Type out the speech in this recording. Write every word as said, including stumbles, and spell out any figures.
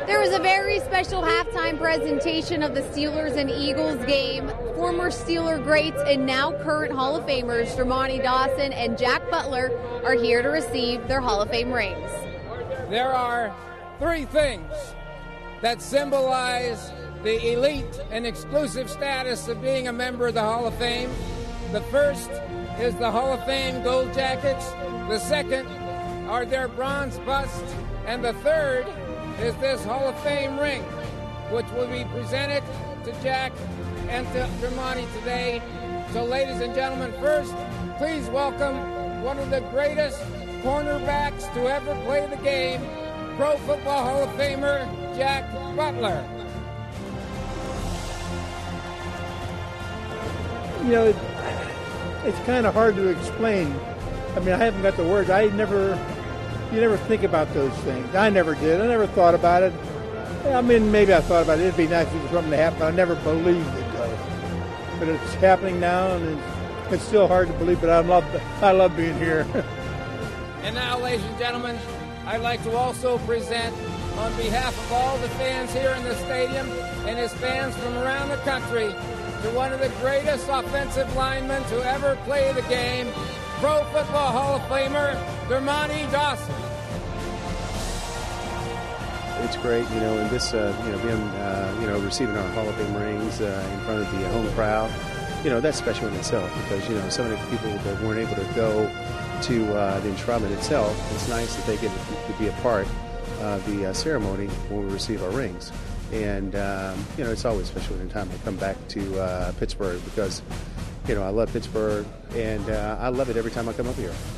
There was a very special halftime presentation of the Steelers and Eagles game. Former Steeler greats and now current Hall of Famers Dermontti Dawson and Jack Butler are here to receive their Hall of Fame rings. There are three things that symbolize the elite and exclusive status of being a member of the Hall of Fame. The first is the Hall of Fame gold jackets. The second are their bronze busts. And the third is this Hall of Fame ring, which will be presented to Jack and to Dermontti today. So, ladies and gentlemen, first, please welcome one of the greatest cornerbacks to ever play the game, Pro Football Hall of Famer Jack Butler. You know, it, it's kind of hard to explain. I mean, I haven't got the words. I never, you never think about those things. I never did. I never thought about it. I mean, maybe I thought about it. It'd be nice if something to happen, but I never believed it, though. But it's happening now, and it's, it's still hard to believe, but I love, I love being here. And now, ladies and gentlemen, I'd like to also present, on behalf of all the fans here in the stadium and his fans from around the country, to one of the greatest offensive linemen to ever play the game, Pro Football Hall of Famer, Dermontti Dawson. It's great, you know, and this, uh, you know, being, uh, you know, receiving our Hall of Fame rings uh, in front of the home crowd, you know, that's special in itself because, you know, some of the people that weren't able to go to uh, the enshrinement itself, it's nice that they get to be a part of the uh, ceremony when we receive our rings. And, um, you know, it's always special in time to come back to uh, Pittsburgh because, you know, I love Pittsburgh, and uh, I love it every time I come up here.